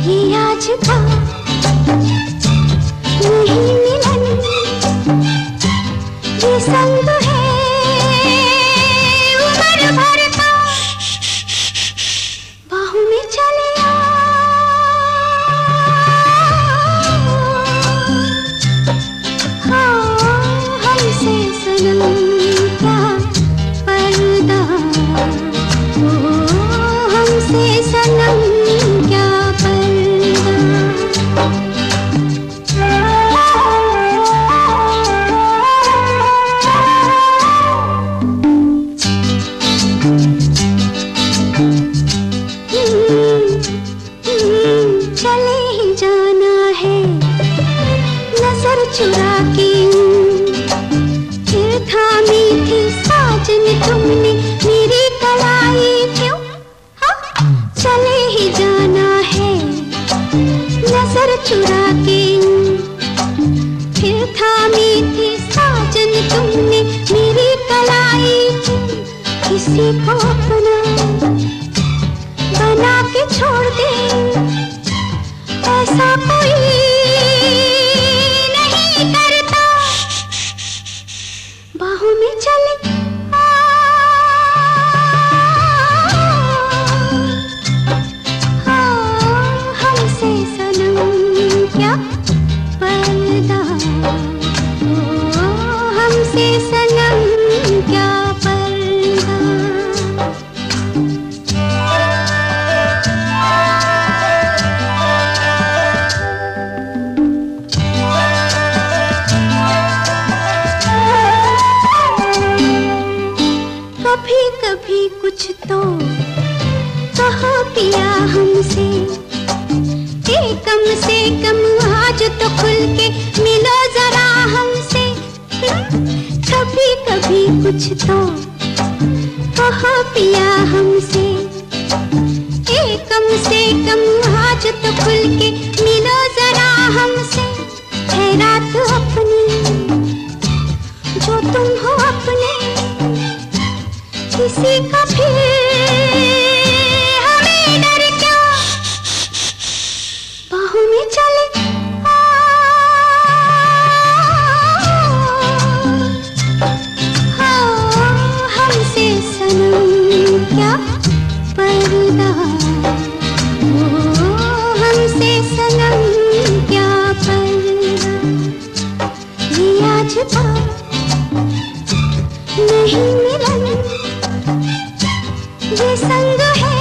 ये आज था नहीं मिलन, ये संग है उम्र भर का, बाहों में चले आ, हाँ हमसे सनम क्या पर्दा, ओ हमसे सनम क्या पर्दा। चले ही जाना है नजर चुरा के, फिर थामी थी साजन तुमने मेरी कलाई क्यों, हाँ चले ही जाना है नजर चुरा के, फिर थामी थी साजन तुमने मेरी कलाई क्यों, किसी को अपना बना के छोड़ दे ऐसा कोई नहीं करता, बाहों में चले आ, हाँ हमसे सनम क्या पर्दा, ओ हमसे सनम क्या पर्दा। कभी कभी कुछ तो कहो पिया हमसे, कम से कम आज तो खुल के मिलो जरा हमसे, कभी कभी कुछ तो कहो पिया हमसे, कम से कम आज तो खुल के मिलो जरा हमसे, है रात अपनी जो तुम हो अपने, किसी का फिर हमें डर क्या, बाहों में चले आ, हाँ हमसे सनम क्या पर्दा, ओ हमसे सनम क्या पर्दा। ये आज था नहीं मिलन, ये संग है